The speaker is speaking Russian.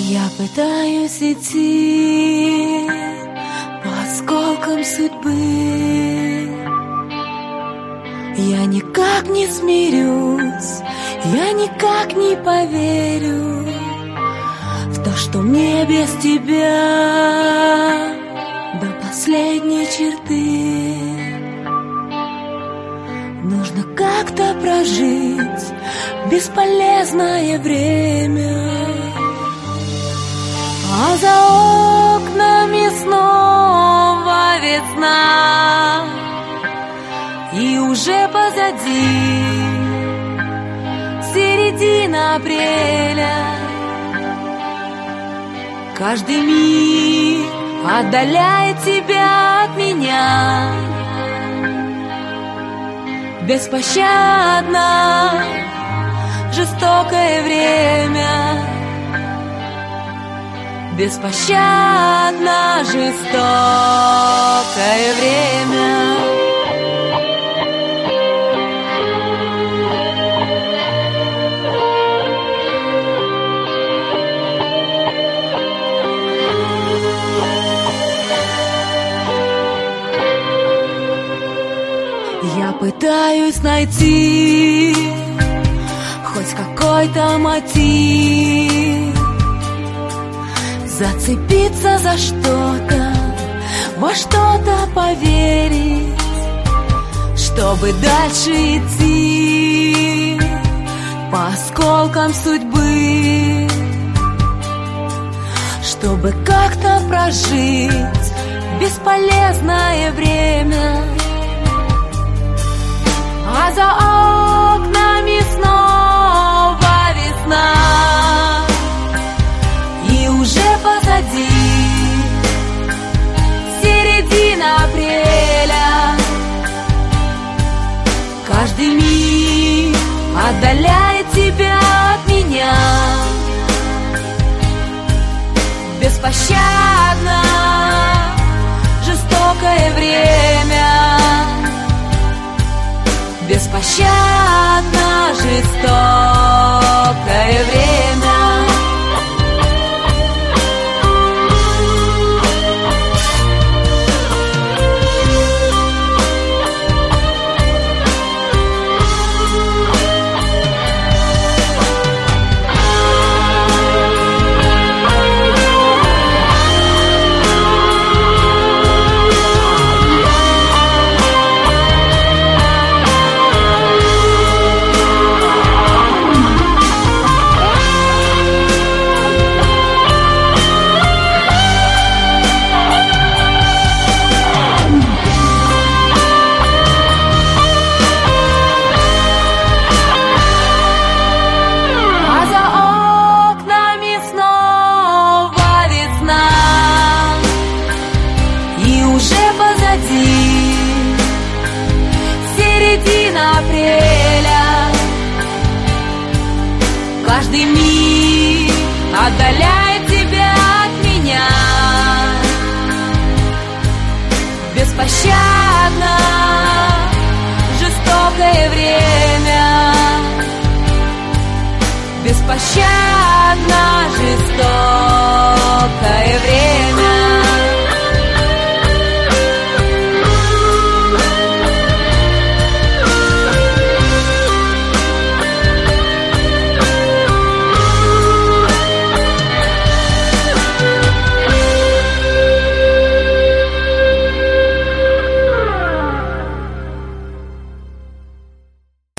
Я пытаюсь идти по осколкам судьбы. Я никак не смирюсь, я никак не поверю в то, что мне без тебя до последней черты нужно как-то прожить бесполезное время. А за окнами снова весна, и уже позади середина апреля. Каждый миг отдаляет тебя от меня. Беспощадно жестокое время. Беспощадно жестокое время. Я пытаюсь найти хоть какой-то мотив, зацепиться за что-то, во что-то поверить, чтобы дальше идти по осколкам судьбы, чтобы как-то прожить бесполезное время. А за окнами снова весна, и уже позади середина апреля. Каждый миг отдаляет тебя от меня. Беспощадно жестокое время. Беспощадно жестокое время. Каждый миг отдаляет тебя от меня. Беспощадно жестокое время. Беспощадно жестокое время.